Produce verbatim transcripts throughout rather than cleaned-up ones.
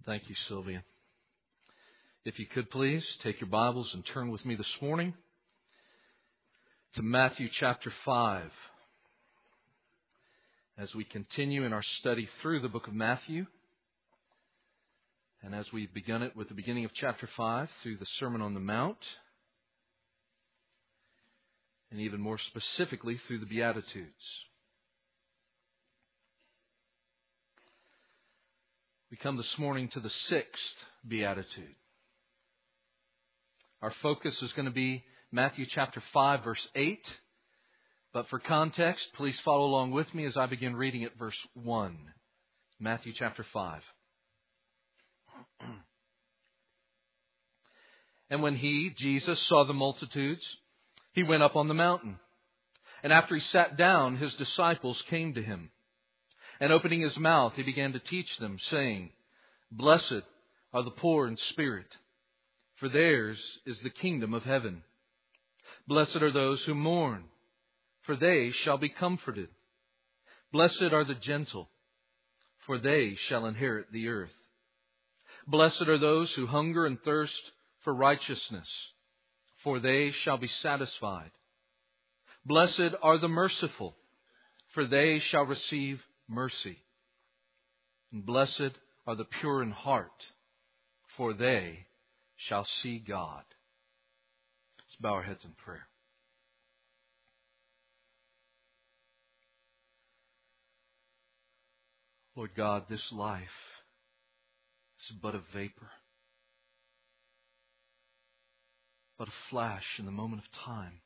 Thank you, Sylvia. If you could please take your Bibles and turn with me this morning to Matthew chapter five. As we continue in our study through the book of Matthew, and as we've begun it with the beginning of chapter five through the Sermon on the Mount, and even more specifically through the Beatitudes. We come this morning to the sixth Beatitude. Our focus is going to be Matthew chapter five, verse eight. But for context, please follow along with me as I begin reading at verse one. Matthew chapter five. And when he, Jesus, saw the multitudes, he went up on the mountain. And after he sat down, his disciples came to him. And opening his mouth, he began to teach them, saying, Blessed are the poor in spirit, for theirs is the kingdom of heaven. Blessed are those who mourn, for they shall be comforted. Blessed are the gentle, for they shall inherit the earth. Blessed are those who hunger and thirst for righteousness, for they shall be satisfied. Blessed are the merciful, for they shall receive mercy. And blessed are the pure in heart, for they shall see God. Let's bow our heads in prayer. Lord God, this life is but a vapor, but a flash in the moment of time.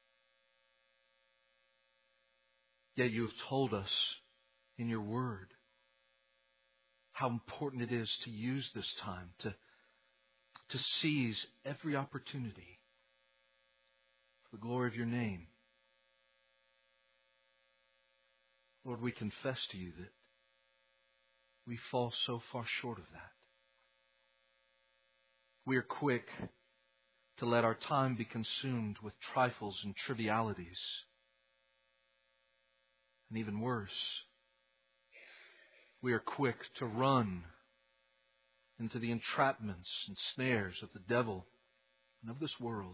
Yet you have told us in your word how important it is to use this time, to, to seize every opportunity for the glory of your name. Lord, we confess to you that we fall so far short of that. We are quick to let our time be consumed with trifles and trivialities. And even worse, we are quick to run into the entrapments and snares of the devil and of this world.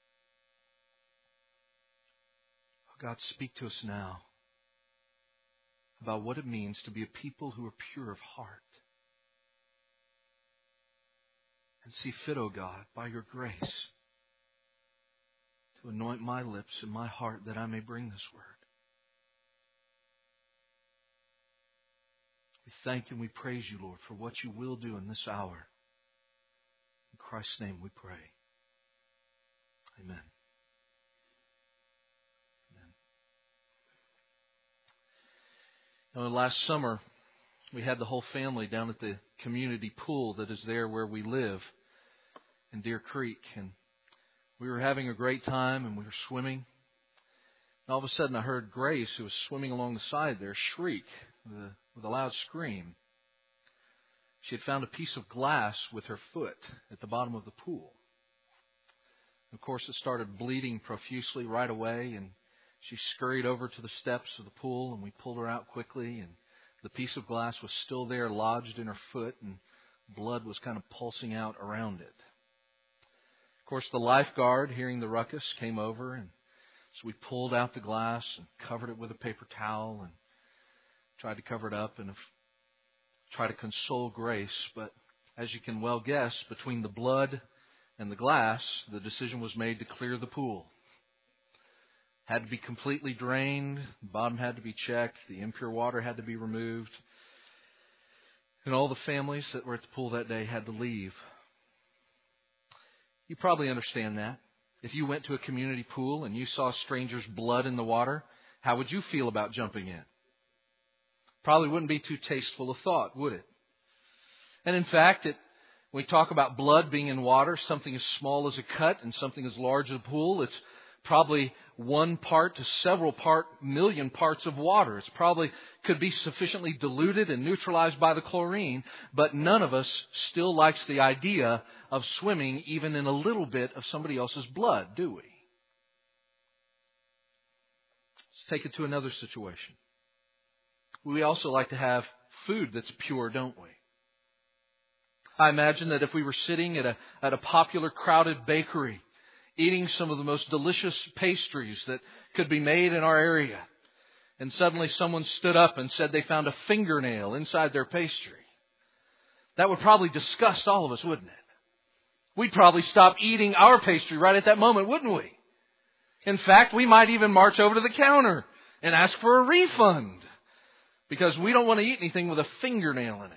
Oh God, speak to us now about what it means to be a people who are pure of heart. And see fit, O God, by your grace, to anoint my lips and my heart that I may bring this word. We thank and we praise you, Lord, for what you will do in this hour. In Christ's name we pray. Amen. Amen. Now, last summer, we had the whole family down at the community pool that is there where we live in Deer Creek. And we were having a great time and we were swimming. And all of a sudden I heard Grace, who was swimming along the side there, shriek with a, with a loud scream. She had found a piece of glass with her foot at the bottom of the pool. And of course, it started bleeding profusely right away, and she scurried over to the steps of the pool, and we pulled her out quickly, and the piece of glass was still there, lodged in her foot, and blood was kind of pulsing out around it. Of course, the lifeguard, hearing the ruckus, came over, and so we pulled out the glass and covered it with a paper towel and tried to cover it up and try to console Grace. But as you can well guess, between the blood and the glass, the decision was made to clear the pool. Had to be completely drained. The bottom had to be checked. The impure water had to be removed. And all the families that were at the pool that day had to leave. You probably understand that. If you went to a community pool and you saw a stranger's blood in the water, how would you feel about jumping in? Probably wouldn't be too tasteful a thought, would it? And in fact, it, when we talk about blood being in water, something as small as a cut and something as large as a pool, it's probably one part to several part million parts of water. It's probably could be sufficiently diluted and neutralized by the chlorine, but none of us still likes the idea of swimming even in a little bit of somebody else's blood, do we? Let's take it to another situation. We also like to have food that's pure, don't we? I imagine that if we were sitting at a, at a popular crowded bakery, eating some of the most delicious pastries that could be made in our area, and suddenly someone stood up and said they found a fingernail inside their pastry, that would probably disgust all of us, wouldn't it? We'd probably stop eating our pastry right at that moment, wouldn't we? In fact, we might even march over to the counter and ask for a refund because we don't want to eat anything with a fingernail in it.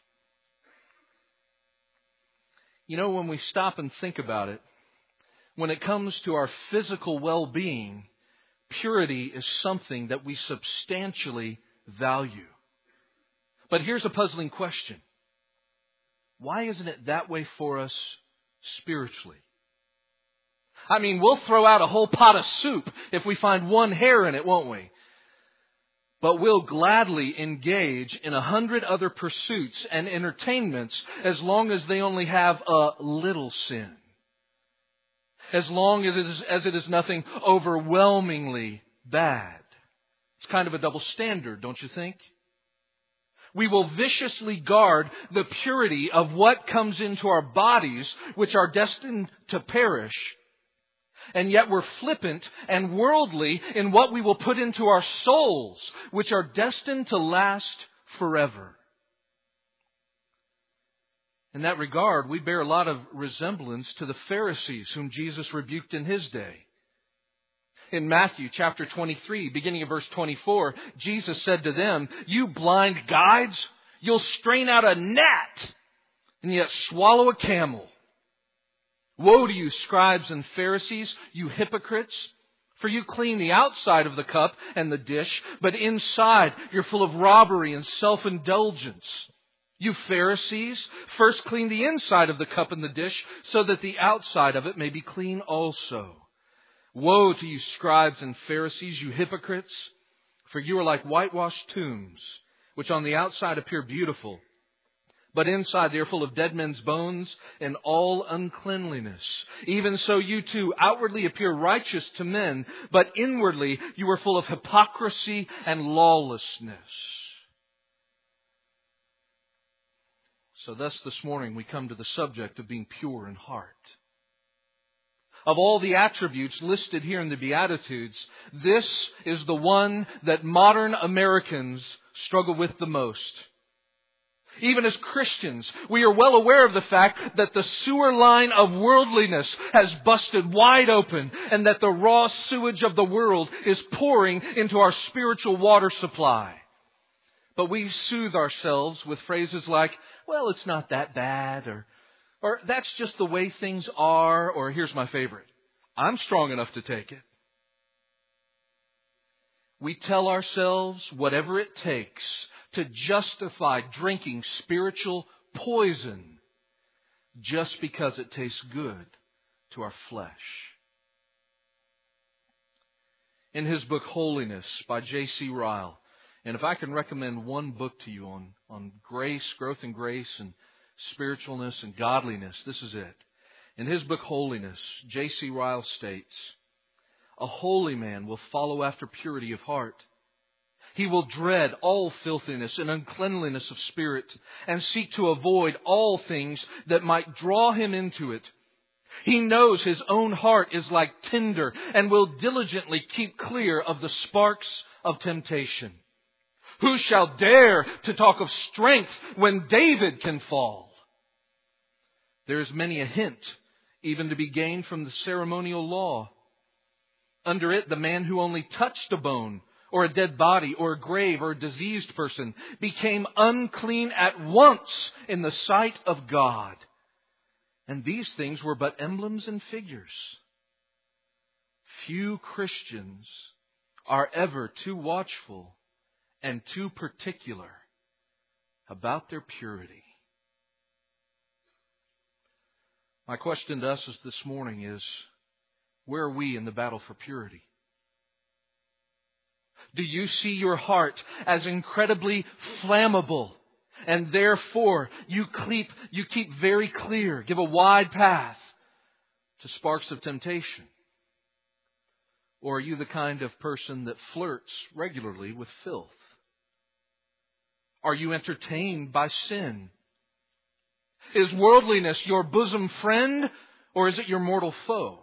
You know, when we stop and think about it, when it comes to our physical well-being, purity is something that we substantially value. But here's a puzzling question. Why isn't it that way for us spiritually? I mean, we'll throw out a whole pot of soup if we find one hair in it, won't we? But we'll gladly engage in a hundred other pursuits and entertainments as long as they only have a little sin. As long as it is, as it is nothing overwhelmingly bad. It's kind of a double standard, don't you think? We will viciously guard the purity of what comes into our bodies, which are destined to perish. And yet we're flippant and worldly in what we will put into our souls, which are destined to last forever. In that regard, we bear a lot of resemblance to the Pharisees whom Jesus rebuked in His day. In Matthew chapter twenty-three, beginning of verse twenty-four, Jesus said to them, "You blind guides, you'll strain out a gnat and yet swallow a camel. Woe to you, scribes and Pharisees, you hypocrites! For you clean the outside of the cup and the dish, but inside you're full of robbery and self-indulgence. You Pharisees, first clean the inside of the cup and the dish, so that the outside of it may be clean also. Woe to you, scribes and Pharisees, you hypocrites! For you are like whitewashed tombs, which on the outside appear beautiful, but inside they are full of dead men's bones and all uncleanliness. Even so you too outwardly appear righteous to men, but inwardly you are full of hypocrisy and lawlessness." So thus this morning we come to the subject of being pure in heart. Of all the attributes listed here in the Beatitudes, this is the one that modern Americans struggle with the most. Even as Christians, we are well aware of the fact that the sewer line of worldliness has busted wide open and that the raw sewage of the world is pouring into our spiritual water supply. But we soothe ourselves with phrases like, well, it's not that bad, or, or that's just the way things are, or here's my favorite, I'm strong enough to take it. We tell ourselves whatever it takes to justify drinking spiritual poison just because it tastes good to our flesh. In his book Holiness by J C Ryle, and if I can recommend one book to you on, on grace, growth in grace and spiritualness and godliness, this is it. In his book Holiness, J C Ryle states, "A holy man will follow after purity of heart. He will dread all filthiness and uncleanliness of spirit and seek to avoid all things that might draw him into it. He knows his own heart is like tinder and will diligently keep clear of the sparks of temptation. Who shall dare to talk of strength when David can fall? There is many a hint even to be gained from the ceremonial law. Under it, the man who only touched a bone or a dead body or a grave or a diseased person became unclean at once in the sight of God. And these things were but emblems and figures. Few Christians are ever too watchful and too particular about their purity." My question to us is this morning is, where are we in the battle for purity? Do you see your heart as incredibly flammable, and therefore you keep, you keep very clear, give a wide path to sparks of temptation? Or are you the kind of person that flirts regularly with filth? Are you entertained by sin? Is worldliness your bosom friend, or is it your mortal foe?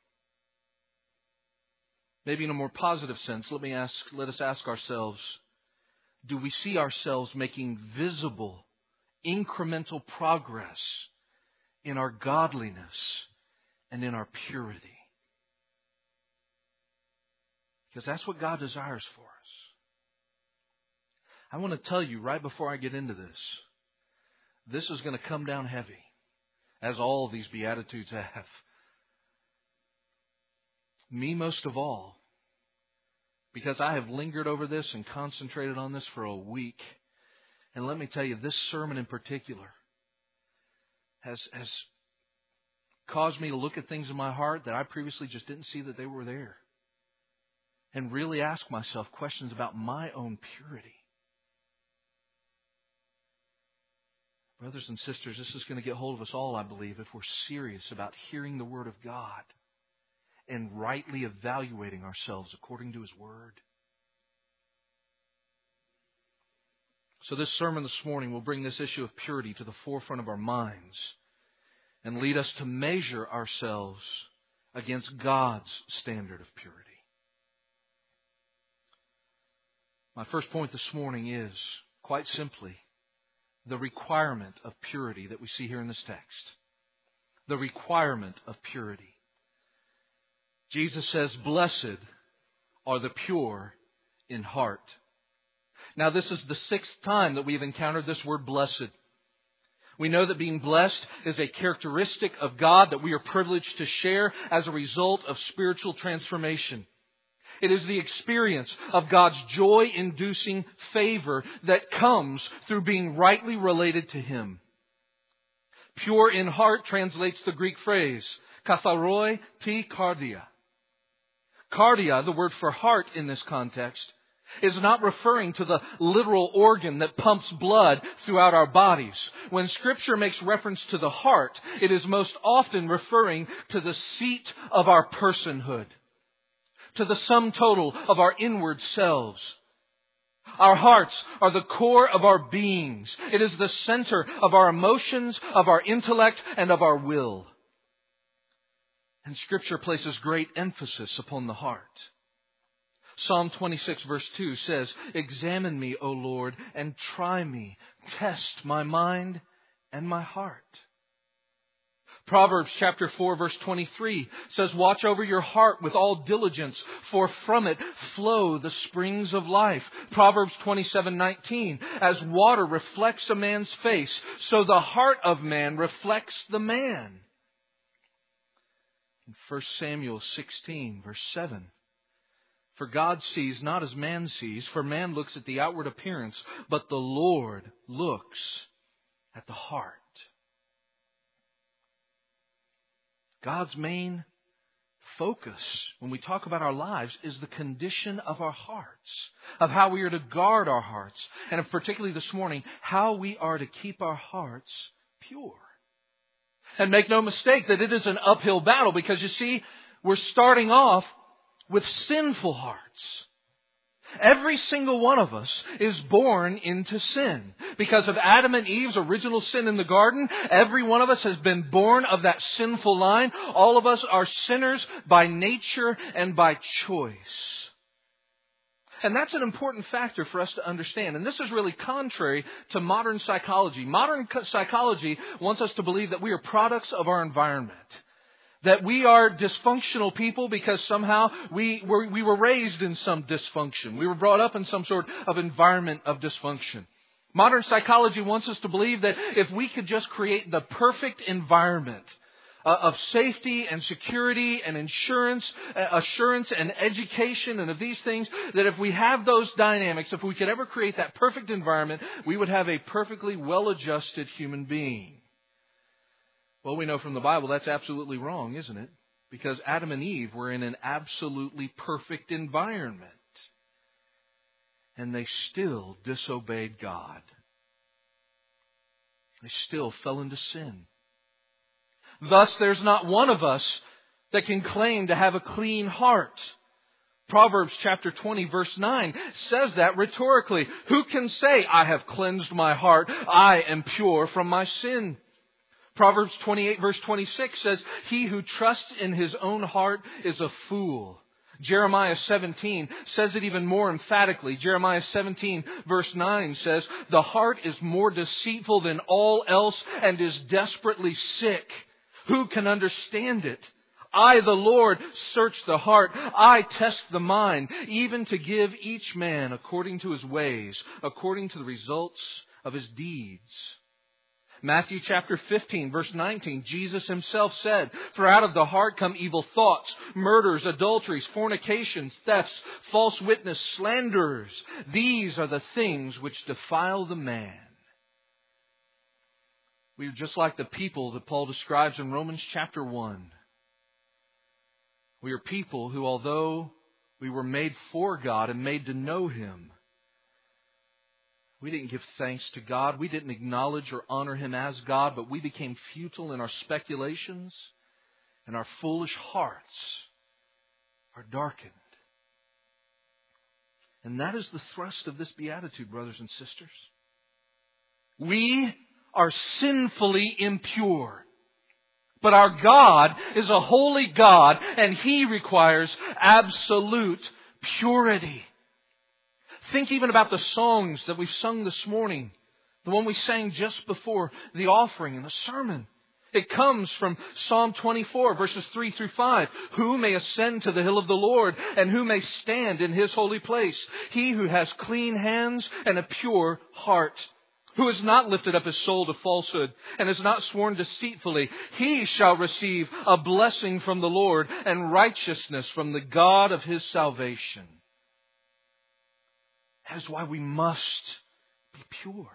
Maybe in a more positive sense, let me ask, let us ask ourselves, do we see ourselves making visible, incremental progress in our godliness and in our purity? Because that's what God desires for us. I want to tell you right before I get into this, this is going to come down heavy, as all these Beatitudes have. Me most of all, because I have lingered over this and concentrated on this for a week. And let me tell you, this sermon in particular has, has caused me to look at things in my heart that I previously just didn't see that they were there. And really ask myself questions about my own purity. Brothers and sisters, this is going to get hold of us all, I believe, if we're serious about hearing the Word of God and rightly evaluating ourselves according to His Word. So this sermon this morning will bring this issue of purity to the forefront of our minds and lead us to measure ourselves against God's standard of purity. My first point this morning is, quite simply, the requirement of purity that we see here in this text. The requirement of purity. Jesus says, "Blessed are the pure in heart." Now, this is the sixth time that we've encountered this word blessed. We know that being blessed is a characteristic of God that we are privileged to share as a result of spiritual transformation. It is the experience of God's joy-inducing favor that comes through being rightly related to Him. Pure in heart translates the Greek phrase, katharoi ti kardia. Cardia, the word for heart in this context, is not referring to the literal organ that pumps blood throughout our bodies. When Scripture makes reference to the heart, it is most often referring to the seat of our personhood, to the sum total of our inward selves. Our hearts are the core of our beings. It is the center of our emotions, of our intellect, and of our will. And Scripture places great emphasis upon the heart. Psalm twenty-six verse two says, "Examine me, O Lord, and try me. Test my mind and my heart." Proverbs chapter four verse twenty-three says, "Watch over your heart with all diligence, for from it flow the springs of life." Proverbs twenty-seven nineteen, "As water reflects a man's face, so the heart of man reflects the man." In First Samuel sixteen verse seven, "For God sees not as man sees, for man looks at the outward appearance, but the Lord looks at the heart." God's main focus when we talk about our lives is the condition of our hearts, of how we are to guard our hearts, and of particularly this morning, how we are to keep our hearts pure. And make no mistake that it is an uphill battle, because you see, we're starting off with sinful hearts. Every single one of us is born into sin. Because of Adam and Eve's original sin in the garden, every one of us has been born of that sinful line. All of us are sinners by nature and by choice. And that's an important factor for us to understand. And this is really contrary to modern psychology. Modern psychology wants us to believe that we are products of our environment. That we are dysfunctional people because somehow we were, we were raised in some dysfunction. We were brought up in some sort of environment of dysfunction. Modern psychology wants us to believe that if we could just create the perfect environment uh, of safety and security and insurance, uh, assurance and education and of these things, that if we have those dynamics, if we could ever create that perfect environment, we would have a perfectly well-adjusted human being. Well, we know from the Bible that's absolutely wrong, isn't it? Because Adam and Eve were in an absolutely perfect environment. And they still disobeyed God. They still fell into sin. Thus, there's not one of us that can claim to have a clean heart. Proverbs chapter twenty verse nine says that rhetorically. Who can say, "I have cleansed my heart, I am pure from my sin"? Proverbs twenty-eight verse twenty-six says, he who trusts in his own heart is a fool. Jeremiah seventeen says it even more emphatically. Jeremiah seventeen verse nine says, the heart is more deceitful than all else and is desperately sick. Who can understand it? I, the Lord, search the heart. I test the mind, even to give each man according to his ways, according to the results of his deeds. Matthew chapter fifteen, verse nineteen, Jesus himself said, for out of the heart come evil thoughts, murders, adulteries, fornications, thefts, false witness, slanderers. These are the things which defile the man. We are just like the people that Paul describes in Romans chapter one. We are people who, although we were made for God and made to know Him, we didn't give thanks to God. We didn't acknowledge or honor Him as God, but we became futile in our speculations, and our foolish hearts are darkened. And that is the thrust of this beatitude, brothers and sisters. We are sinfully impure. But our God is a holy God, and He requires absolute purity. Think even about the songs that we've sung this morning. The one we sang just before the offering and the sermon. It comes from Psalm twenty-four, verses three through five. Who may ascend to the hill of the Lord, and who may stand in His holy place? He who has clean hands and a pure heart, who has not lifted up his soul to falsehood, and has not sworn deceitfully, he shall receive a blessing from the Lord, and righteousness from the God of his salvation. That is why we must be pure.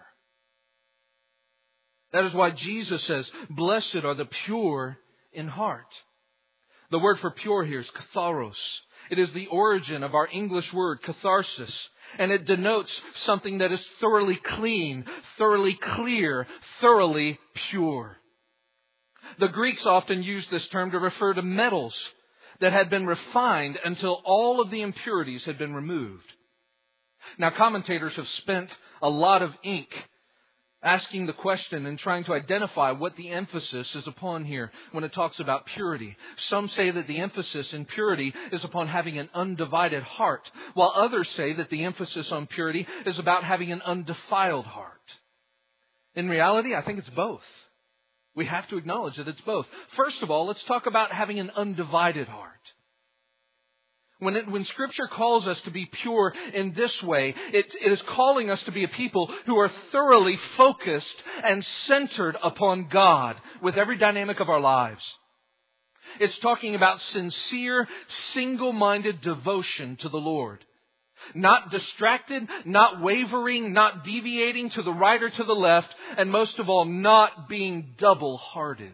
That is why Jesus says, blessed are the pure in heart. The word for pure here is katharos. It is the origin of our English word catharsis. And it denotes something that is thoroughly clean, thoroughly clear, thoroughly pure. The Greeks often used this term to refer to metals that had been refined until all of the impurities had been removed. Now, commentators have spent a lot of ink asking the question and trying to identify what the emphasis is upon here when it talks about purity. Some say that the emphasis in purity is upon having an undivided heart, while others say that the emphasis on purity is about having an undefiled heart. In reality, I think it's both. We have to acknowledge that it's both. First of all, let's talk about having an undivided heart. When it, when Scripture calls us to be pure in this way, it, it is calling us to be a people who are thoroughly focused and centered upon God with every dynamic of our lives. It's talking about sincere, single-minded devotion to the Lord. Not distracted, not wavering, not deviating to the right or to the left, and most of all, not being double-hearted.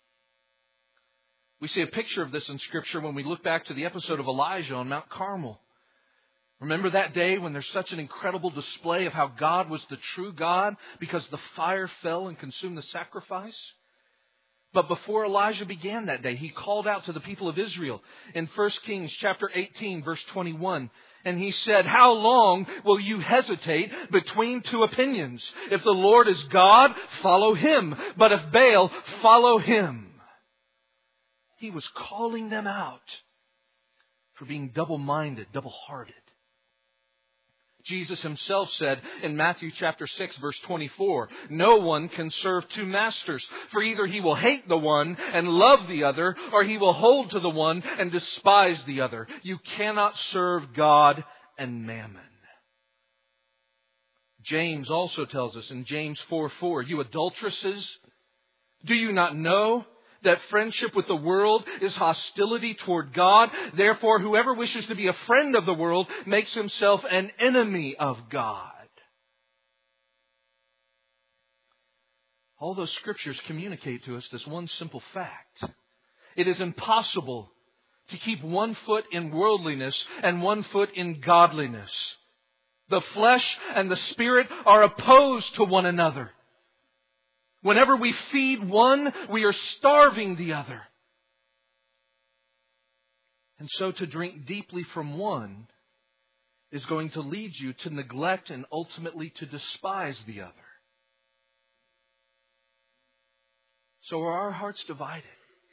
We see a picture of this in Scripture when we look back to the episode of Elijah on Mount Carmel. Remember that day when there's such an incredible display of how God was the true God because the fire fell and consumed the sacrifice? But before Elijah began that day, he called out to the people of Israel in First Kings chapter eighteen, verse twenty-one. And he said, how long will you hesitate between two opinions? If the Lord is God, follow Him. But if Baal, follow him. He was calling them out for being double-minded, double-hearted. Jesus Himself said in Matthew chapter six, verse twenty-four, no one can serve two masters, for either he will hate the one and love the other, or he will hold to the one and despise the other. You cannot serve God and mammon. James also tells us in James four four, you adulteresses, do you not know that friendship with the world is hostility toward God? Therefore, whoever wishes to be a friend of the world makes himself an enemy of God. All those scriptures communicate to us this one simple fact. It is impossible to keep one foot in worldliness and one foot in godliness. The flesh and the spirit are opposed to one another. Whenever we feed one, we are starving the other. And so to drink deeply from one is going to lead you to neglect and ultimately to despise the other. So are our hearts divided?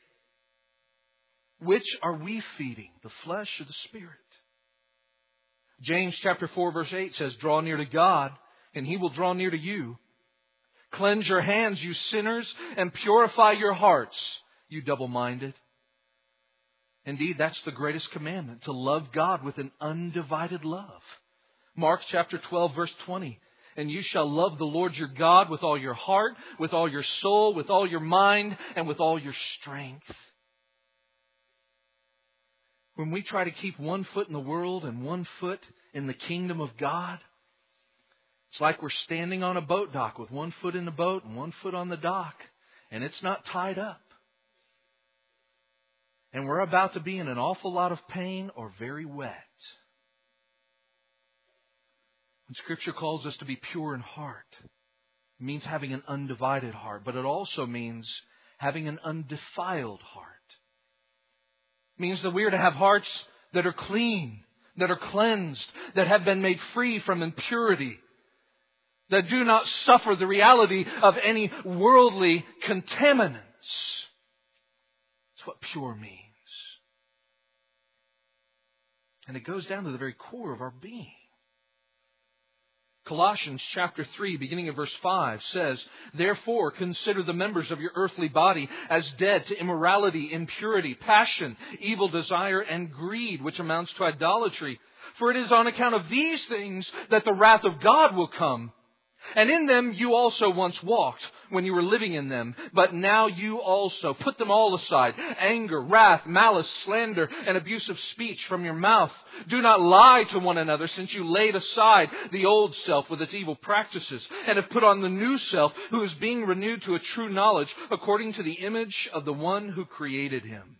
Which are we feeding, the flesh or the Spirit? James chapter four verse eight says, draw near to God, and He will draw near to you. Cleanse your hands, you sinners, and purify your hearts, you double-minded. Indeed, that's the greatest commandment, to love God with an undivided love. Mark chapter twelve verse twenty. And you shall love the Lord your God with all your heart, with all your soul, with all your mind, and with all your strength. When we try to keep one foot in the world and one foot in the kingdom of God, it's like we're standing on a boat dock with one foot in the boat and one foot on the dock, and it's not tied up. And we're about to be in an awful lot of pain or very wet. When Scripture calls us to be pure in heart, it means having an undivided heart, but it also means having an undefiled heart. It means that we are to have hearts that are clean, that are cleansed, that have been made free from impurity, that do not suffer the reality of any worldly contaminants. That's what pure means. And it goes down to the very core of our being. Colossians chapter three, beginning of verse five, says, therefore consider the members of your earthly body as dead to immorality, impurity, passion, evil desire, and greed, which amounts to idolatry. For it is on account of these things that the wrath of God will come. And in them you also once walked when you were living in them. But now you also put them all aside. Anger, wrath, malice, slander, and abusive speech from your mouth. Do not lie to one another, since you laid aside the old self with its evil practices, and have put on the new self, who is being renewed to a true knowledge according to the image of the one who created him.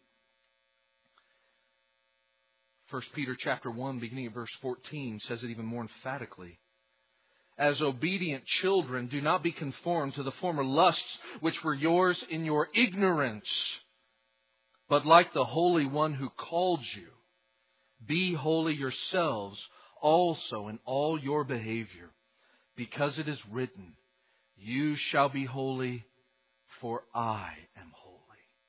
First Peter chapter one, beginning at verse fourteen, says it even more emphatically. As obedient children, do not be conformed to the former lusts which were yours in your ignorance. But like the Holy One who called you, be holy yourselves also in all your behavior, because it is written, you shall be holy, for I am holy.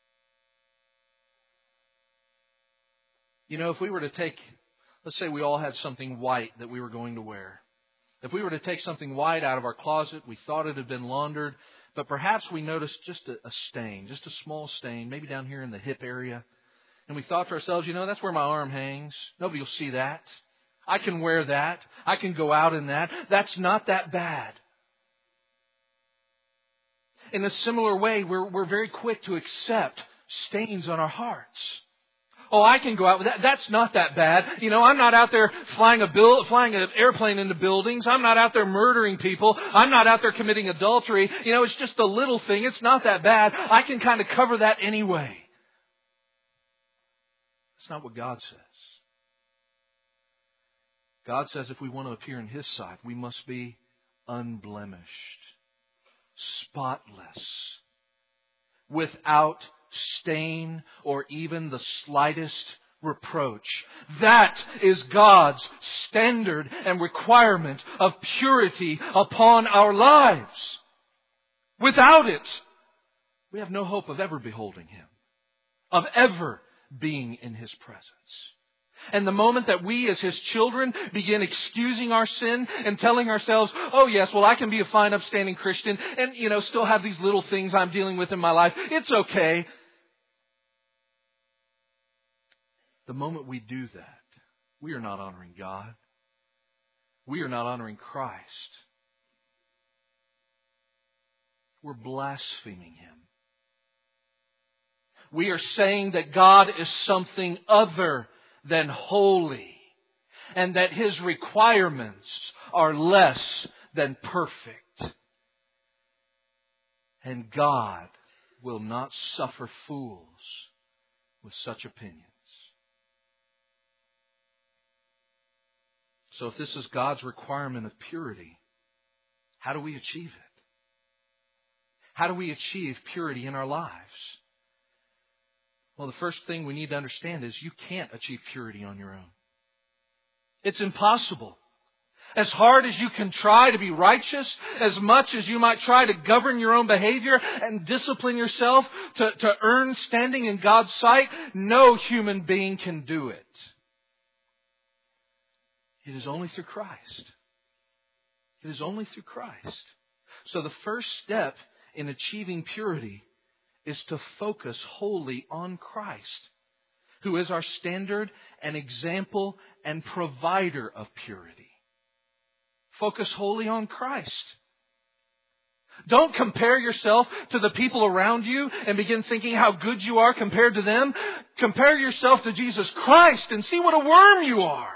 You know, if we were to take, let's say we all had something white that we were going to wear. If we were to take something white out of our closet, we thought it had been laundered, but perhaps we noticed just a, a stain, just a small stain, maybe down here in the hip area. And we thought to ourselves, you know, that's where my arm hangs. Nobody will see that. I can wear that. I can go out in that. That's not that bad. In a similar way, we're, we're very quick to accept stains on our hearts. Oh, I can go out with that. That's not that bad. You know, I'm not out there flying a bill, flying an airplane into buildings. I'm not out there murdering people. I'm not out there committing adultery. You know, it's just a little thing. It's not that bad. I can kind of cover that anyway. That's not what God says. God says if we want to appear in His sight, we must be unblemished, spotless, without stain or even the slightest reproach. That is God's standard and requirement of purity upon our lives. Without it, we have no hope of ever beholding Him, of ever being in His presence. And the moment that we as His children begin excusing our sin and telling ourselves, oh yes, well I can be a fine upstanding Christian and, you know, still have these little things I'm dealing with in my life. It's okay. The moment we do that, we are not honoring God. We are not honoring Christ. We're blaspheming Him. We are saying that God is something other than holy, and that His requirements are less than perfect. And God will not suffer fools with such opinions. So if this is God's requirement of purity, how do we achieve it? How do we achieve purity in our lives? Well, the first thing we need to understand is you can't achieve purity on your own. It's impossible. As hard as you can try to be righteous, as much as you might try to govern your own behavior and discipline yourself to, to earn standing in God's sight, no human being can do it. It is only through Christ. It is only through Christ. So the first step in achieving purity is to focus wholly on Christ, who is our standard and example and provider of purity. Focus wholly on Christ. Don't compare yourself to the people around you and begin thinking how good you are compared to them. Compare yourself to Jesus Christ and see what a worm you are.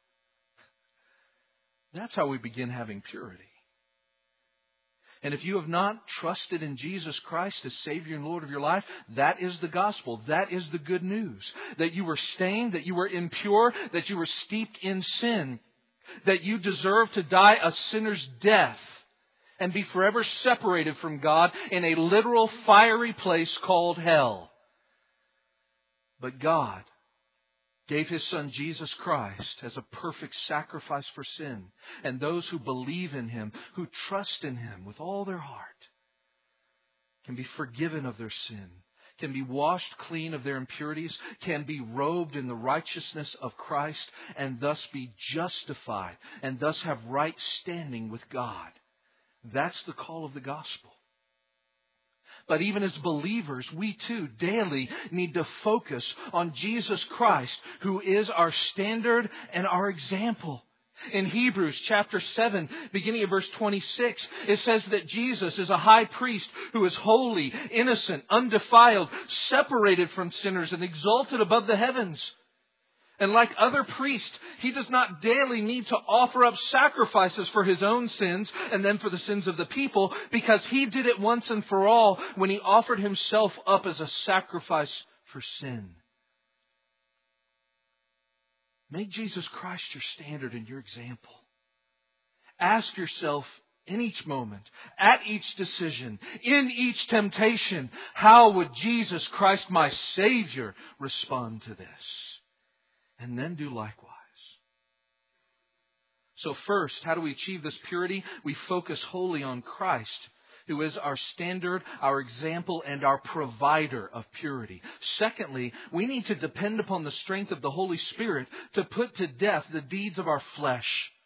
That's how we begin having purity. And if you have not trusted in Jesus Christ as Savior and Lord of your life, that is the gospel. That is the good news. That you were stained, that you were impure, that you were steeped in sin, that you deserve to die a sinner's death and be forever separated from God in a literal fiery place called hell. But God gave His Son Jesus Christ as a perfect sacrifice for sin. And those who believe in Him, who trust in Him with all their heart, can be forgiven of their sin, can be washed clean of their impurities, can be robed in the righteousness of Christ, and thus be justified, and thus have right standing with God. That's the call of the gospel. But even as believers, we too daily need to focus on Jesus Christ, who is our standard and our example. In Hebrews chapter seven, beginning at verse twenty-six, it says that Jesus is a high priest who is holy, innocent, undefiled, separated from sinners, and exalted above the heavens. And like other priests, He does not daily need to offer up sacrifices for His own sins and then for the sins of the people, because He did it once and for all when He offered Himself up as a sacrifice for sin. Make Jesus Christ your standard and your example. Ask yourself in each moment, at each decision, in each temptation, how would Jesus Christ, my Savior, respond to this? And then do likewise. So first, how do we achieve this purity? We focus wholly on Christ, who is our standard, our example, and our provider of purity. Secondly, we need to depend upon the strength of the Holy Spirit to put to death the deeds of our flesh.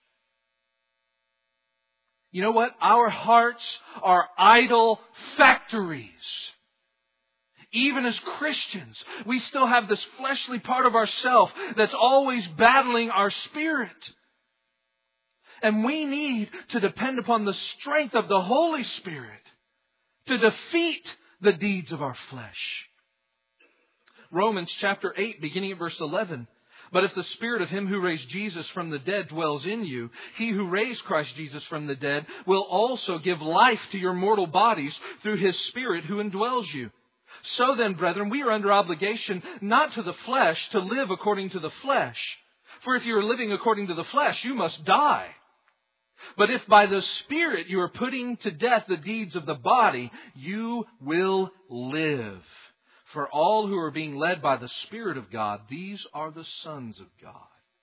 You know what? Our hearts are idol factories. Even as Christians, we still have this fleshly part of ourself that's always battling our spirit. And we need to depend upon the strength of the Holy Spirit to defeat the deeds of our flesh. Romans chapter eight, beginning at verse eleven. But if the Spirit of Him who raised Jesus from the dead dwells in you, He who raised Christ Jesus from the dead will also give life to your mortal bodies through His Spirit who indwells you. So then, brethren, we are under obligation not to the flesh to live according to the flesh. For if you are living according to the flesh, you must die. But if by the Spirit you are putting to death the deeds of the body, you will live. For all who are being led by the Spirit of God, these are the sons of God.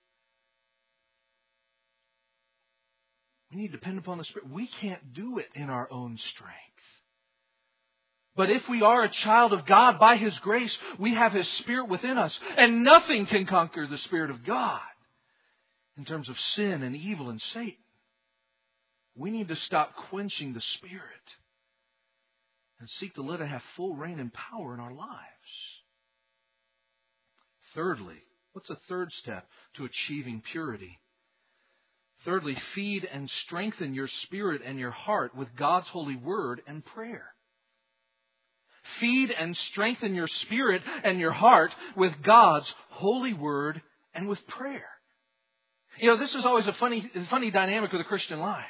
We need to depend upon the Spirit. We can't do it in our own strength. But if we are a child of God, by His grace, we have His Spirit within us. And nothing can conquer the Spirit of God in terms of sin and evil and Satan. We need to stop quenching the Spirit and seek to let it have full reign and power in our lives. Thirdly, what's a third step to achieving purity? Thirdly, feed and strengthen your spirit and your heart with God's holy word and prayer. Feed and strengthen your spirit and your heart with God's holy word and with prayer. You know, this is always a funny, funny dynamic of the Christian life.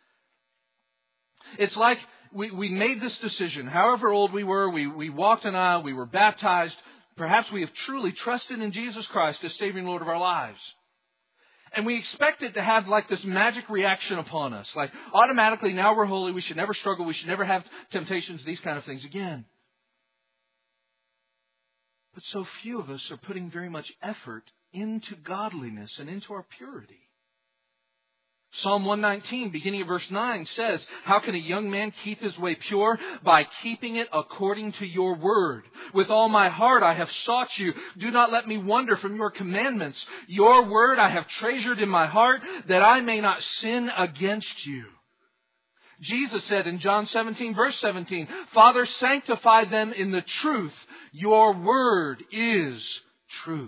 It's like we, we made this decision. However old we were, we, we walked an aisle, we were baptized. Perhaps we have truly trusted in Jesus Christ as Savior and Lord of our lives. And we expect it to have like this magic reaction upon us. Like automatically, now we're holy, we should never struggle, we should never have temptations, these kind of things again. But so few of us are putting very much effort into godliness and into our purity. Psalm one nineteen, beginning of verse nine, says, "How can a young man keep his way pure? By keeping it according to your word. With all my heart I have sought you. Do not let me wander from your commandments. Your word I have treasured in my heart, that I may not sin against you." Jesus said in John seventeen, verse seventeen, "Father, sanctify them in the truth. Your word is truth."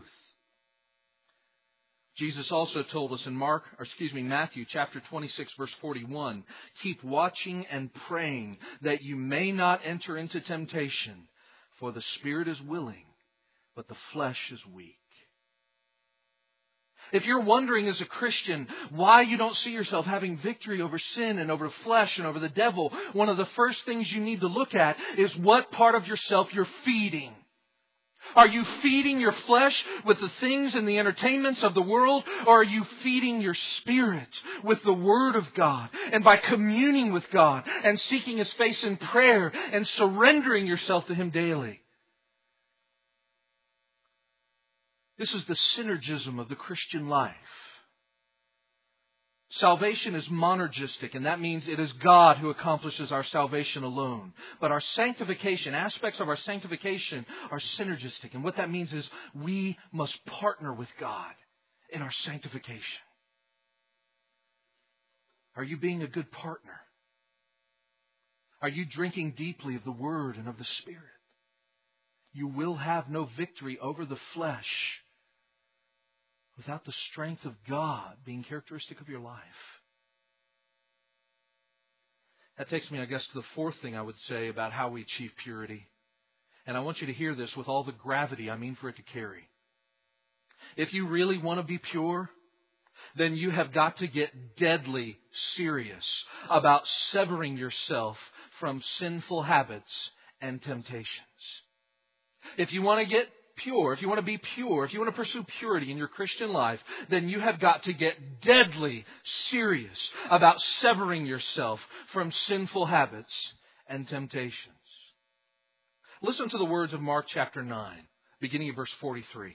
Jesus also told us in Mark, or excuse me, Matthew chapter twenty-six, verse forty-one, "Keep watching and praying that you may not enter into temptation, for the spirit is willing, but the flesh is weak." If you're wondering as a Christian why you don't see yourself having victory over sin and over flesh and over the devil, one of the first things you need to look at is what part of yourself you're feeding. Are you feeding your flesh with the things and the entertainments of the world? Or are you feeding your spirit with the Word of God? And by communing with God and seeking His face in prayer and surrendering yourself to Him daily. This is the synergism of the Christian life. Salvation is monergistic, and that means it is God who accomplishes our salvation alone. But our sanctification, aspects of our sanctification, are synergistic. And what that means is we must partner with God in our sanctification. Are you being a good partner? Are you drinking deeply of the Word and of the Spirit? You will have no victory over the flesh without the strength of God being characteristic of your life. That takes me, I guess, to the fourth thing I would say about how we achieve purity. And I want you to hear this with all the gravity I mean for it to carry. If you really want to be pure, then you have got to get deadly serious about severing yourself from sinful habits and temptations. If you want to get pure, if you want to be pure, if you want to pursue purity in your Christian life, then you have got to get deadly serious about severing yourself from sinful habits and temptations. Listen to the words of Mark chapter nine, beginning of verse forty-three.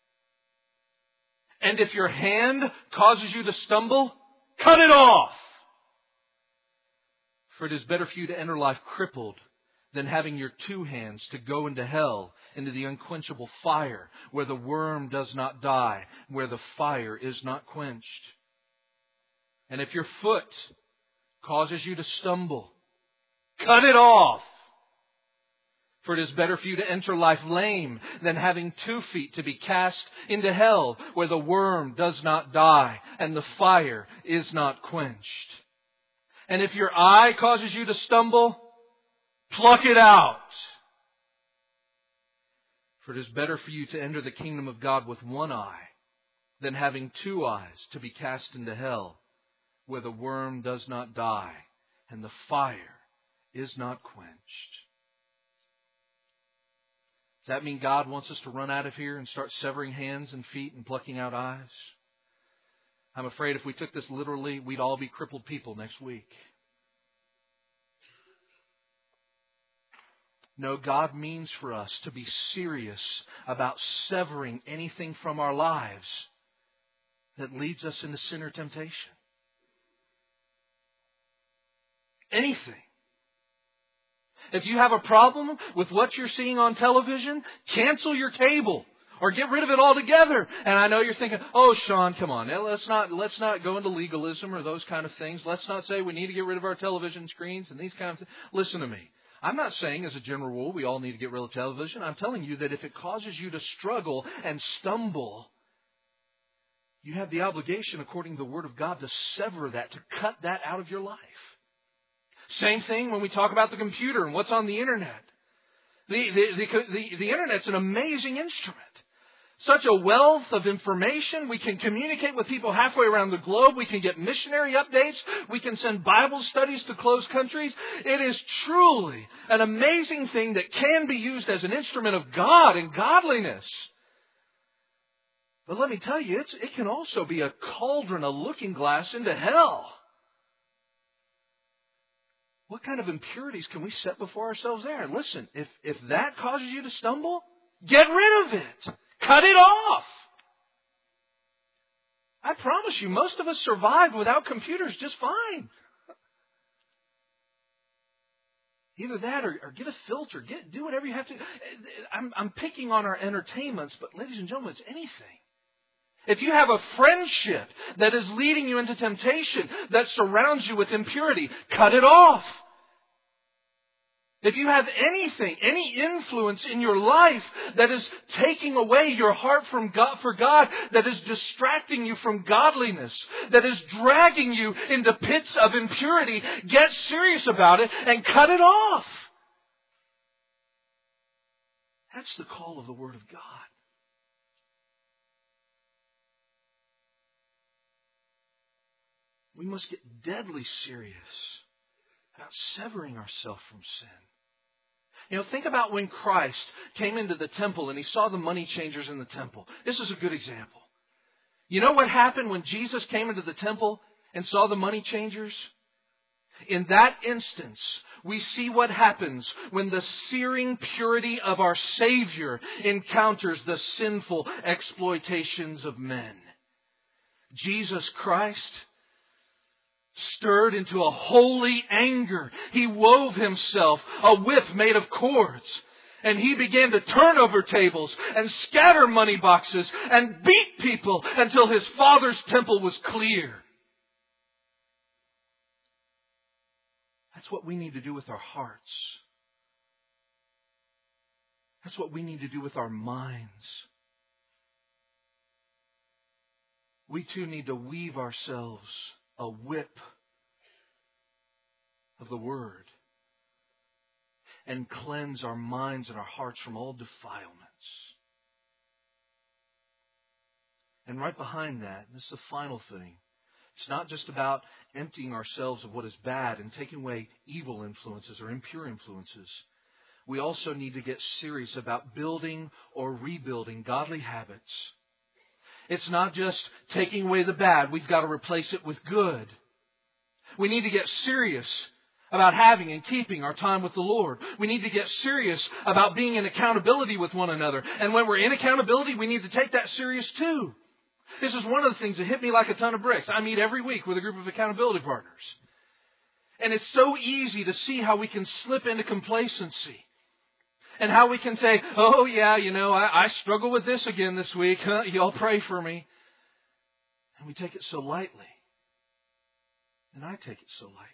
"And if your hand causes you to stumble, cut it off. For it is better for you to enter life crippled than having your two hands to go into hell, into the unquenchable fire, where the worm does not die, where the fire is not quenched. And if your foot causes you to stumble, cut it off. For it is better for you to enter life lame than having two feet to be cast into hell, where the worm does not die and the fire is not quenched. And if your eye causes you to stumble, pluck it out. For it is better for you to enter the kingdom of God with one eye than having two eyes to be cast into hell, where the worm does not die and the fire is not quenched." Does that mean God wants us to run out of here and start severing hands and feet and plucking out eyes? I'm afraid if we took this literally, we'd all be crippled people next week. No, God means for us to be serious about severing anything from our lives that leads us into sin or temptation. Anything. If you have a problem with what you're seeing on television, cancel your cable or get rid of it altogether. And I know you're thinking, "Oh, Sean, come on. Let's not, let's not go into legalism or those kind of things. Let's not say we need to get rid of our television screens and these kind of things." Listen to me. I'm not saying as a general rule we all need to get rid of television. I'm telling you that if it causes you to struggle and stumble, you have the obligation, according to the Word of God, to sever that, to cut that out of your life. Same thing when we talk about the computer and what's on the Internet. The, the, the, the, the Internet's an amazing instrument. Such a wealth of information. We can communicate with people halfway around the globe. We can get missionary updates. We can send Bible studies to closed countries. It is truly an amazing thing that can be used as an instrument of God and godliness. But let me tell you, it's, it can also be a cauldron, a looking glass into hell. What kind of impurities can we set before ourselves there? And listen, if, if that causes you to stumble, get rid of it. Cut it off. I promise you, most of us survived without computers just fine. Either that or, or get a filter. Get do whatever you have to. I'm, I'm picking on our entertainments, but ladies and gentlemen, it's anything. If you have a friendship that is leading you into temptation, that surrounds you with impurity, cut it off. If you have anything, any influence in your life that is taking away your heart from God, for God, that is distracting you from godliness, that is dragging you into pits of impurity, get serious about it and cut it off. That's the call of the Word of God. We must get deadly serious about severing ourselves from sin. You know, think about when Christ came into the temple and He saw the money changers in the temple. This is a good example. You know what happened when Jesus came into the temple and saw the money changers? In that instance, we see what happens when the searing purity of our Savior encounters the sinful exploitations of men. Jesus Christ, stirred into a holy anger, He wove Himself a whip made of cords. And He began to turn over tables and scatter money boxes and beat people until His Father's temple was clear. That's what we need to do with our hearts. That's what we need to do with our minds. We too need to weave ourselves a whip of the Word and cleanse our minds and our hearts from all defilements. And right behind that, this is the final thing, it's not just about emptying ourselves of what is bad and taking away evil influences or impure influences. We also need to get serious about building or rebuilding godly habits. It's not just taking away the bad. We've got to replace it with good. We need to get serious about having and keeping our time with the Lord. We need to get serious about being in accountability with one another. And when we're in accountability, we need to take that serious too. This is one of the things that hit me like a ton of bricks. I meet every week with a group of accountability partners. And it's so easy to see how we can slip into complacency. And how we can say, oh yeah, you know, I, I struggle with this again this week. Huh? Y'all pray for me. And we take it so lightly. And I take it so lightly.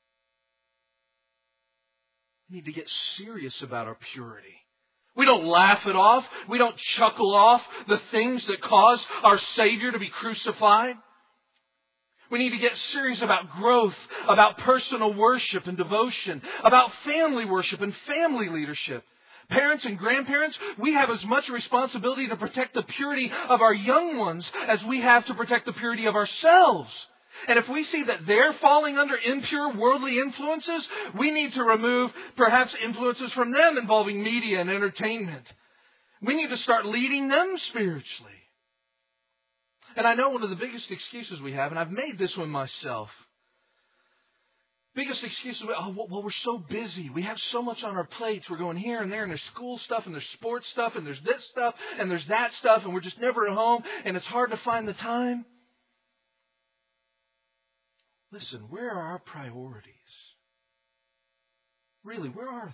We need to get serious about our purity. We don't laugh it off. We don't chuckle off the things that cause our Savior to be crucified. We need to get serious about growth, about personal worship and devotion, about family worship and family leadership. Parents and grandparents, we have as much responsibility to protect the purity of our young ones as we have to protect the purity of ourselves. And if we see that they're falling under impure worldly influences, we need to remove perhaps influences from them involving media and entertainment. We need to start leading them spiritually. And I know one of the biggest excuses we have, and I've made this one myself. Biggest excuse is, oh, well, we're so busy. We have so much on our plates. We're going here and there, and there's school stuff, and there's sports stuff, and there's this stuff, and there's that stuff, and we're just never at home, and it's hard to find the time. Listen, where are our priorities? Really, where are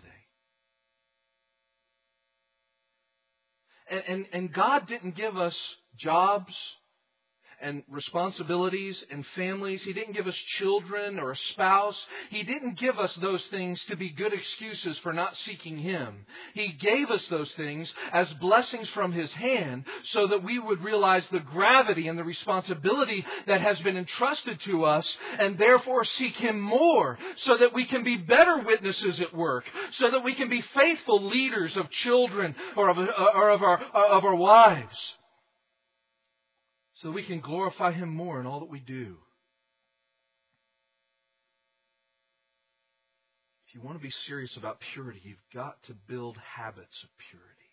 they? And, and, and God didn't give us jobs and responsibilities and families. He didn't give us children or a spouse. He didn't give us those things to be good excuses for not seeking Him. He gave us those things as blessings from His hand so that we would realize the gravity and the responsibility that has been entrusted to us and therefore seek Him more so that we can be better witnesses at work, so that we can be faithful leaders of children or of, or of, our, of our wives. So that we can glorify Him more in all that we do. If you want to be serious about purity, you've got to build habits of purity.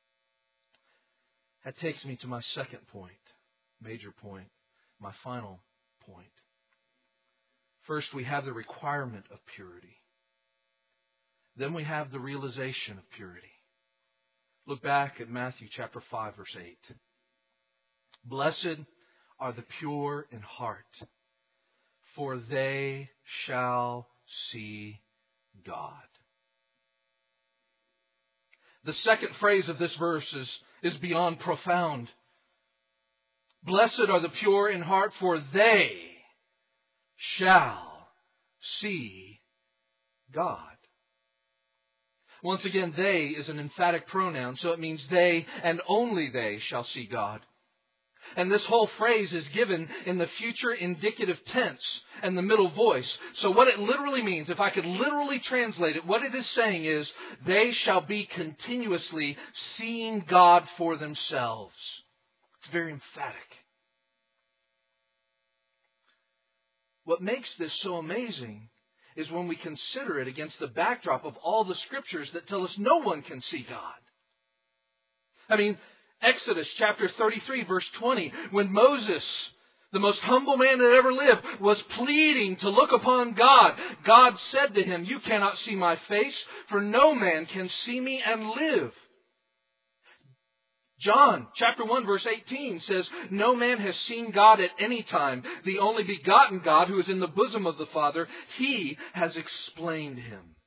That takes me to my second point, major point, my final point. First, we have the requirement of purity. Then we have the realization of purity. Look back at Matthew chapter five, verse eight. Blessed are the pure in heart, for they shall see God. The second phrase of this verse is, is beyond profound. Blessed are the pure in heart, for they shall see God. Once again, they is an emphatic pronoun, so it means they and only they shall see God. And this whole phrase is given in the future indicative tense and the middle voice. So what it literally means, if I could literally translate it, what it is saying is, they shall be continuously seeing God for themselves. It's very emphatic. What makes this so amazing is when we consider it against the backdrop of all the Scriptures that tell us no one can see God. I mean, Exodus chapter thirty-three, verse twenty, when Moses, the most humble man that ever lived, was pleading to look upon God, God said to him, "You cannot see my face, for no man can see me and live." John chapter one verse eighteen says, "No man has seen God at any time. The only begotten God who is in the bosom of the Father, He has explained Him."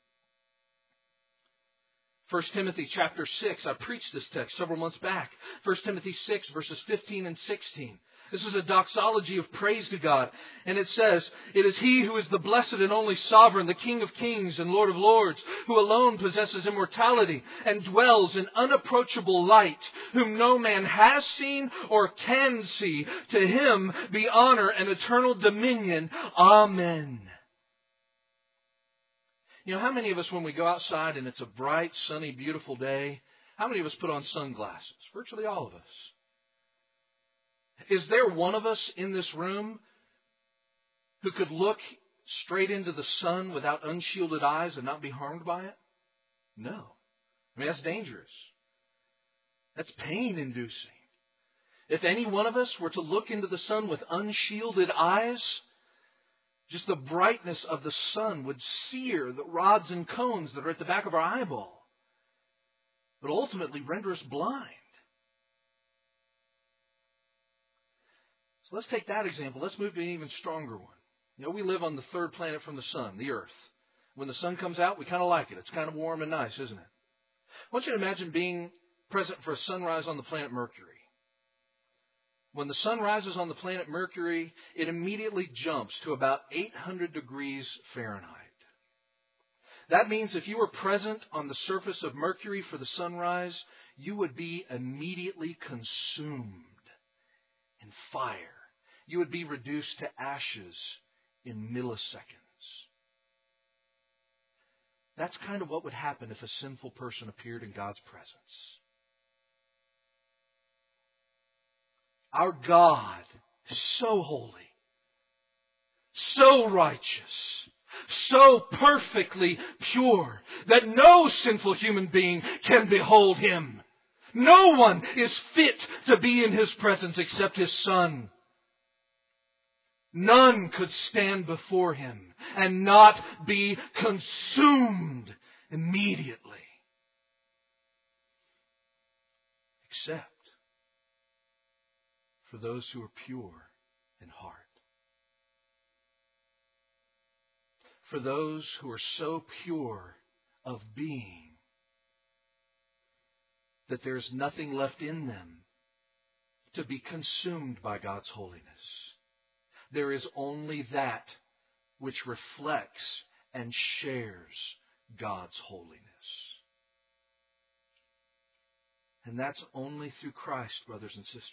First Timothy chapter six, I preached this text several months back. First Timothy six verses fifteen and sixteen. This is a doxology of praise to God. And it says, "It is He who is the blessed and only sovereign, the King of kings and Lord of lords, who alone possesses immortality and dwells in unapproachable light, whom no man has seen or can see. To Him be honor and eternal dominion. Amen." You know, how many of us, when we go outside and it's a bright, sunny, beautiful day, how many of us put on sunglasses? Virtually all of us. Is there one of us in this room who could look straight into the sun without unshielded eyes and not be harmed by it? No. I mean, that's dangerous. That's pain-inducing. If any one of us were to look into the sun with unshielded eyes, just the brightness of the sun would sear the rods and cones that are at the back of our eyeball, but ultimately render us blind. So let's take that example. Let's move to an even stronger one. You know, we live on the third planet from the sun, the Earth. When the sun comes out, we kind of like it. It's kind of warm and nice, isn't it? I want you to imagine being present for a sunrise on the planet Mercury. When the sun rises on the planet Mercury, it immediately jumps to about eight hundred degrees Fahrenheit. That means if you were present on the surface of Mercury for the sunrise, you would be immediately consumed in fire. You would be reduced to ashes in milliseconds. That's kind of what would happen if a sinful person appeared in God's presence. Our God is so holy, so righteous, so perfectly pure that no sinful human being can behold Him. No one is fit to be in His presence except His Son. None could stand before Him and not be consumed immediately. Except for those who are pure in heart. For those who are so pure of being that there's nothing left in them to be consumed by God's holiness. There is only that which reflects and shares God's holiness. And that's only through Christ, brothers and sisters.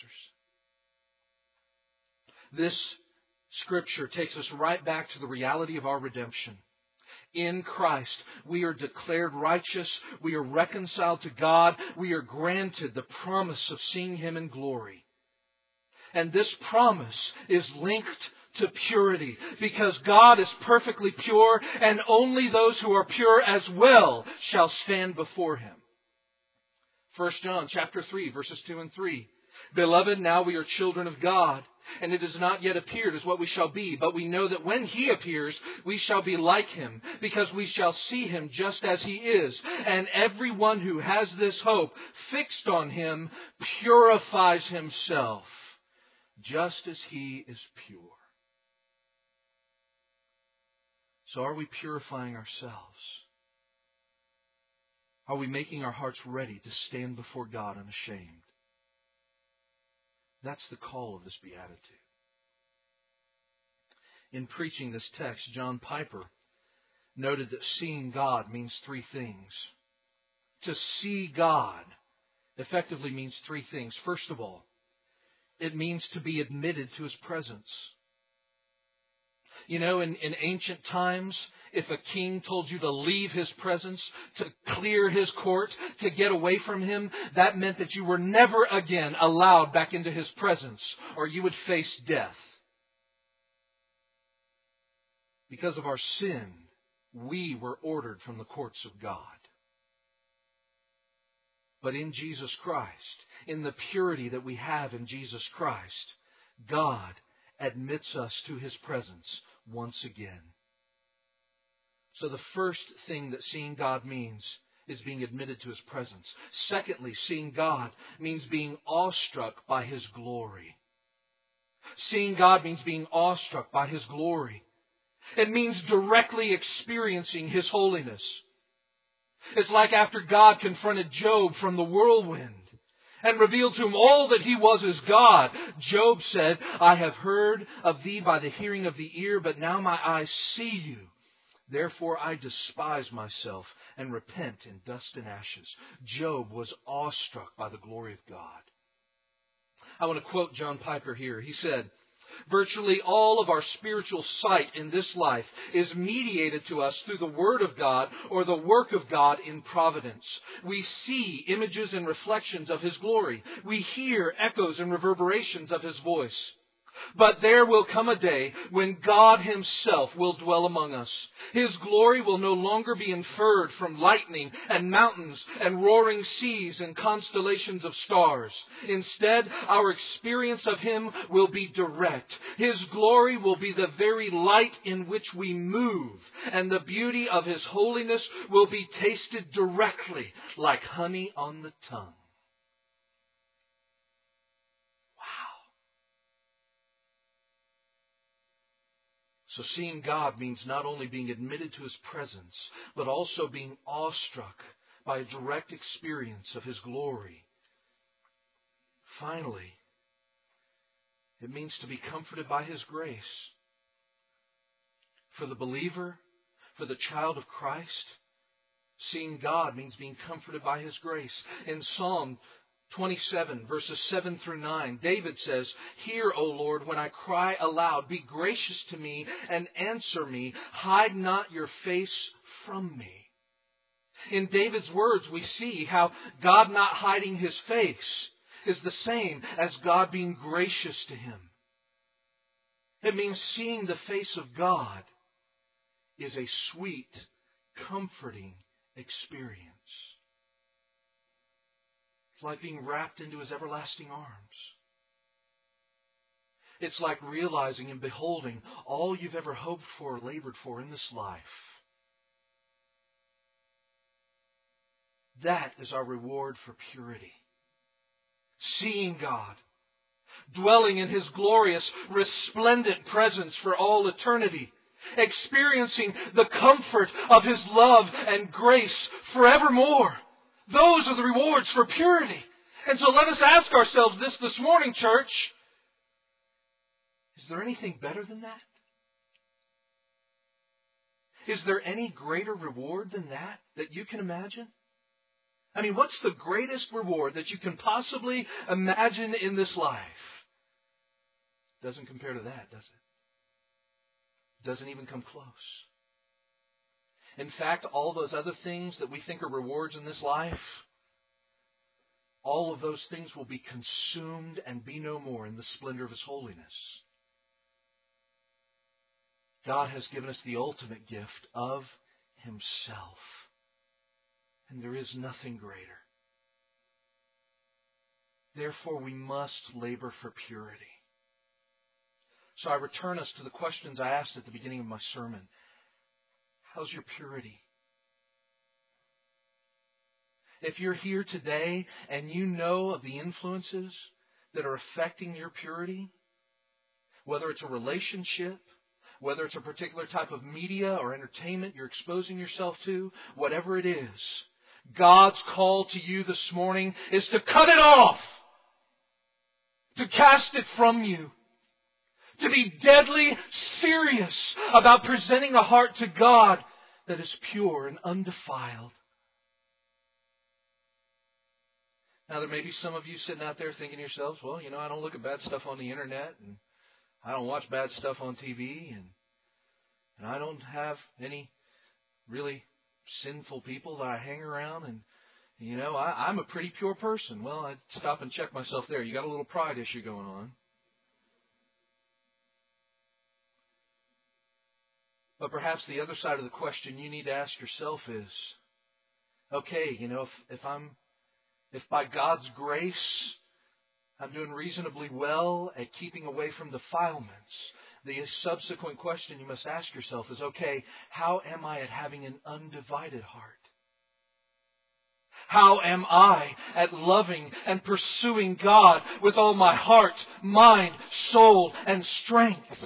This Scripture takes us right back to the reality of our redemption. In Christ, we are declared righteous. We are reconciled to God. We are granted the promise of seeing Him in glory. And this promise is linked to purity, because God is perfectly pure, and only those who are pure as well shall stand before Him. First John chapter three, verses two and three. Beloved, now we are children of God, and it has not yet appeared as what we shall be, but we know that when He appears, we shall be like Him, because we shall see Him just as He is. And everyone who has this hope fixed on Him purifies himself just as He is pure. So are we purifying ourselves? Are we making our hearts ready to stand before God unashamed? That's the call of this beatitude. In preaching this text, John Piper noted that seeing God means three things. To see God effectively means three things. First of all, it means to be admitted to His presence. You know, in, in ancient times, if a king told you to leave his presence, to clear his court, to get away from him, that meant that you were never again allowed back into his presence, or you would face death. Because of our sin, we were ordered from the courts of God. But in Jesus Christ, in the purity that we have in Jesus Christ, God admits us to His presence once again. So the first thing that seeing God means is being admitted to His presence. Secondly, seeing God means being awestruck by His glory. Seeing God means being awestruck by His glory. It means directly experiencing His holiness. It's like after God confronted Job from the whirlwind and revealed to him all that he was as God. Job said, I have heard of thee by the hearing of the ear, but now my eyes see you. Therefore I despise myself and repent in dust and ashes. Job was awestruck by the glory of God. I want to quote John Piper here. He said, virtually all of our spiritual sight in this life is mediated to us through the Word of God or the work of God in providence. We see images and reflections of His glory. We hear echoes and reverberations of His voice. But there will come a day when God Himself will dwell among us. His glory will no longer be inferred from lightning and mountains and roaring seas and constellations of stars. Instead, our experience of Him will be direct. His glory will be the very light in which we move, and the beauty of His holiness will be tasted directly like honey on the tongue. So seeing God means not only being admitted to His presence, but also being awestruck by a direct experience of His glory. Finally, it means to be comforted by His grace. For the believer, for the child of Christ, seeing God means being comforted by His grace. In Psalm twenty-seven, verses seven through nine, David says, hear, O Lord, when I cry aloud. Be gracious to me and answer me. Hide not your face from me. In David's words, we see how God not hiding His face is the same as God being gracious to him. It means seeing the face of God is a sweet, comforting experience. It's like being wrapped into His everlasting arms. It's like realizing and beholding all you've ever hoped for or labored for in this life. That is our reward for purity. Seeing God, dwelling in His glorious, resplendent presence for all eternity, experiencing the comfort of His love and grace forevermore. Those are the rewards for purity. And so let us ask ourselves this this morning, church. Is there anything better than that? Is there any greater reward than that that you can imagine? I mean, what's the greatest reward that you can possibly imagine in this life? Doesn't compare to that, does it? Doesn't even come close. In fact, all those other things that we think are rewards in this life, all of those things will be consumed and be no more in the splendor of His holiness. God has given us the ultimate gift of Himself. And there is nothing greater. Therefore, we must labor for purity. So I return us to the questions I asked at the beginning of my sermon. How's your purity? If you're here today and you know of the influences that are affecting your purity, whether it's a relationship, whether it's a particular type of media or entertainment you're exposing yourself to, whatever it is, God's call to you this morning is to cut it off, to cast it from you, to be deadly serious about presenting a heart to God that is pure and undefiled. Now, there may be some of you sitting out there thinking to yourselves, well, you know, I don't look at bad stuff on the internet, and I don't watch bad stuff on T V, and, and I don't have any really sinful people that I hang around, and, you know, I, I'm a pretty pure person. Well, I'd stop and check myself there. You got a little pride issue going on. But perhaps the other side of the question you need to ask yourself is, okay, you know, if, if I'm If by God's grace I'm doing reasonably well at keeping away from defilements, the subsequent question you must ask yourself is, okay, how am I at having an undivided heart? How am I at loving and pursuing God with all my heart, mind, soul, and strength?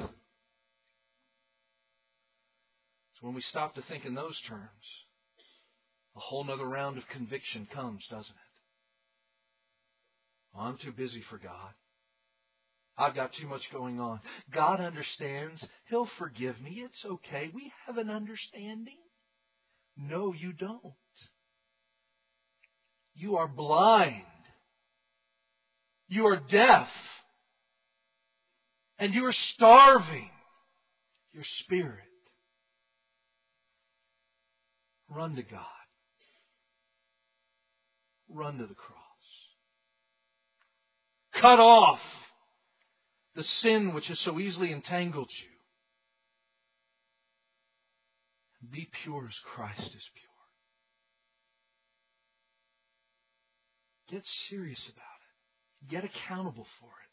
So when we stop to think in those terms, a whole nother round of conviction comes, doesn't it? Oh, I'm too busy for God. I've got too much going on. God understands. He'll forgive me. It's okay. We have an understanding. No, you don't. You are blind. You are deaf. And you are starving your spirit. Run to God. Run to the cross. Cut off the sin which has so easily entangled you. Be pure as Christ is pure. Get serious about it. Get accountable for it.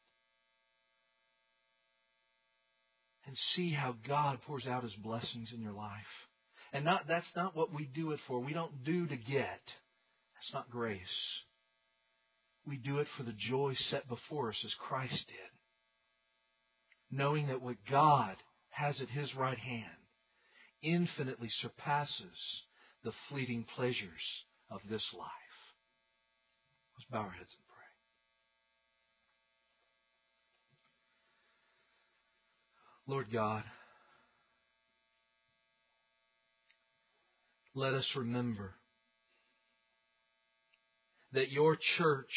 And see how God pours out His blessings in your life. And not that's not what we do it for. We don't do to get. That's not grace. We do it for the joy set before us as Christ did. Knowing that what God has at His right hand infinitely surpasses the fleeting pleasures of this life. Let's bow our heads and pray. Lord God, let us remember that your church,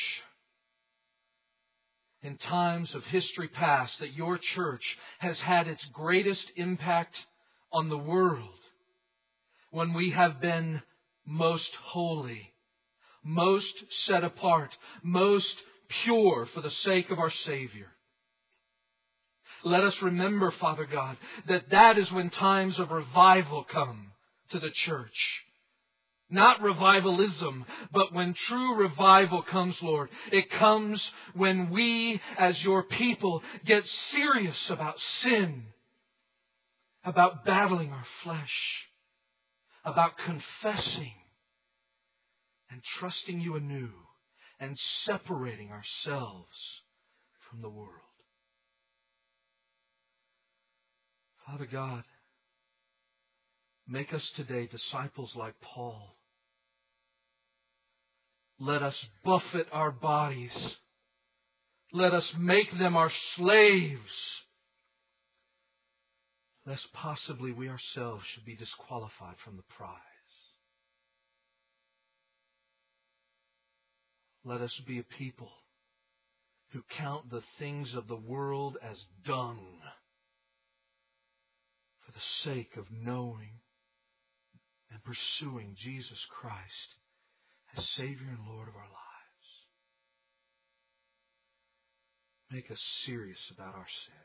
in times of history past, that your church has had its greatest impact on the world when we have been most holy, most set apart, most pure for the sake of our Savior. Let us remember, Father God, that that is when times of revival come to the church. Not revivalism, but when true revival comes, Lord, it comes when we, as your people, get serious about sin, about battling our flesh, about confessing and trusting you anew and separating ourselves from the world. Father God, make us today disciples like Paul. Let us buffet our bodies. Let us make them our slaves, lest possibly we ourselves should be disqualified from the prize. Let us be a people who count the things of the world as dung for the sake of knowing and pursuing Jesus Christ as Savior and Lord of our lives. Make us serious about our sin.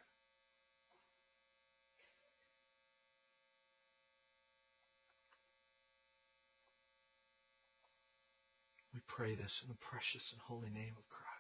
We pray this in the precious and holy name of Christ.